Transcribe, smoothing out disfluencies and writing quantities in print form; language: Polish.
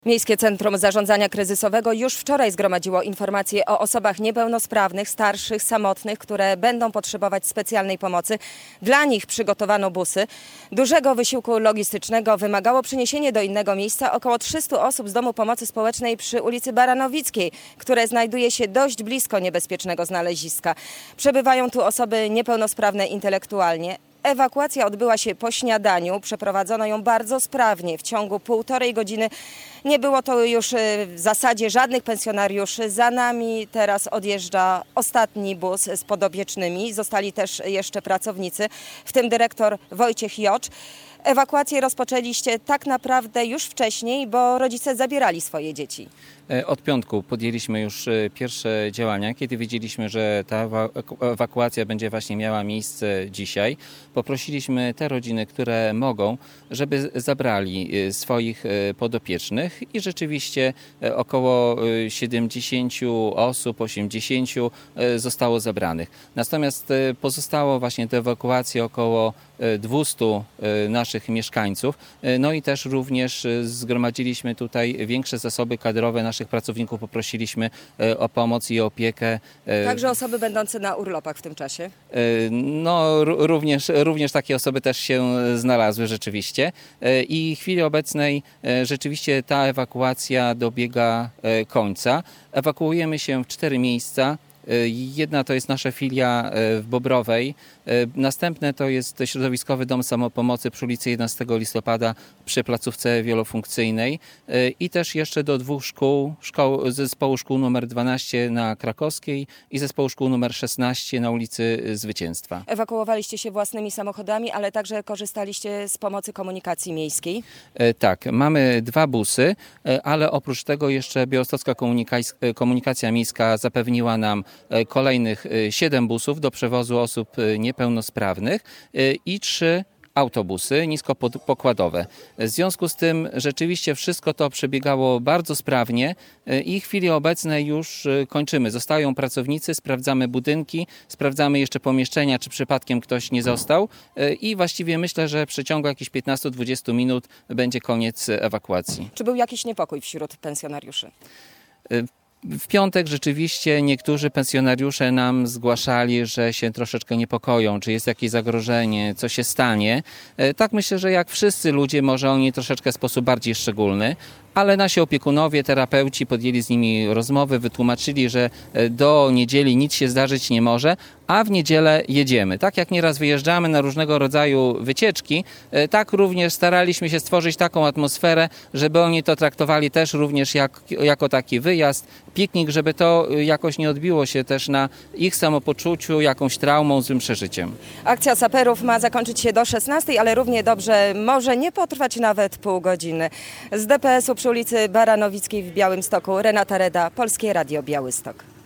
Miejskie Centrum Zarządzania Kryzysowego już wczoraj zgromadziło informacje o osobach niepełnosprawnych, starszych, samotnych, które będą potrzebować specjalnej pomocy. Dla nich przygotowano busy. Dużego wysiłku logistycznego wymagało przeniesienie do innego miejsca około 300 osób z Domu Pomocy Społecznej przy ulicy Baranowickiej, które znajduje się dość blisko niebezpiecznego znaleziska. Przebywają tu osoby niepełnosprawne intelektualnie. Ewakuacja odbyła się po śniadaniu, przeprowadzono ją bardzo sprawnie, w ciągu 1,5 godziny. Nie było to już w zasadzie żadnych pensjonariuszy. Za nami teraz odjeżdża ostatni bus z podopiecznymi. Zostali też jeszcze pracownicy, w tym dyrektor Wojciech Jocz. Ewakuację rozpoczęliście tak naprawdę już wcześniej, bo rodzice zabierali swoje dzieci. Od piątku podjęliśmy już pierwsze działania, kiedy wiedzieliśmy, że ta ewakuacja będzie właśnie miała miejsce dzisiaj. Poprosiliśmy te rodziny, które mogą, żeby zabrali swoich podopiecznych i rzeczywiście około 70 osób, 80 zostało zabranych. Natomiast pozostało właśnie do ewakuacji około 200 naszych mieszkańców. No i też również zgromadziliśmy tutaj większe zasoby kadrowe naszych pracowników, poprosiliśmy o pomoc i opiekę. Także osoby będące na urlopach w tym czasie? No również takie osoby też się znalazły rzeczywiście i w chwili obecnej rzeczywiście ta ewakuacja dobiega końca. Ewakuujemy się w 4 miejsca. Jedna to jest nasza filia w Bobrowej, następne to jest Środowiskowy Dom Samopomocy przy ulicy 11 listopada przy placówce wielofunkcyjnej i też jeszcze do 2 szkół, zespołu szkół nr 12 na Krakowskiej i zespołu szkół nr 16 na ulicy Zwycięstwa. Ewakuowaliście się własnymi samochodami, ale także korzystaliście z pomocy komunikacji miejskiej? Tak, mamy 2 busy, ale oprócz tego jeszcze Białostocka Komunikacja Miejska zapewniła nam kolejnych 7 busów do przewozu osób niepełnosprawnych i 3 autobusy niskopokładowe. W związku z tym rzeczywiście wszystko to przebiegało bardzo sprawnie i w chwili obecnej już kończymy. Zostają pracownicy, sprawdzamy budynki, sprawdzamy jeszcze pomieszczenia, czy przypadkiem ktoś nie został i właściwie myślę, że w przeciągu jakichś 15-20 minut będzie koniec ewakuacji. Czy był jakiś niepokój wśród pensjonariuszy? W piątek rzeczywiście niektórzy pensjonariusze nam zgłaszali, że się troszeczkę niepokoją, czy jest jakieś zagrożenie, co się stanie. Tak myślę, że jak wszyscy ludzie, może oni troszeczkę w sposób bardziej szczególny, ale nasi opiekunowie, terapeuci podjęli z nimi rozmowy, wytłumaczyli, że do niedzieli nic się zdarzyć nie może, a w niedzielę jedziemy. Tak jak nieraz wyjeżdżamy na różnego rodzaju wycieczki, tak również staraliśmy się stworzyć taką atmosferę, żeby oni to traktowali też również jako taki wyjazd, piknik, żeby to jakoś nie odbiło się też na ich samopoczuciu jakąś traumą, złym przeżyciem. Akcja saperów ma zakończyć się do 16, ale równie dobrze może nie potrwać nawet pół godziny. Z DPS-u przy ulicy Baranowickiej w Białymstoku Renata Reda, Polskie Radio Białystok.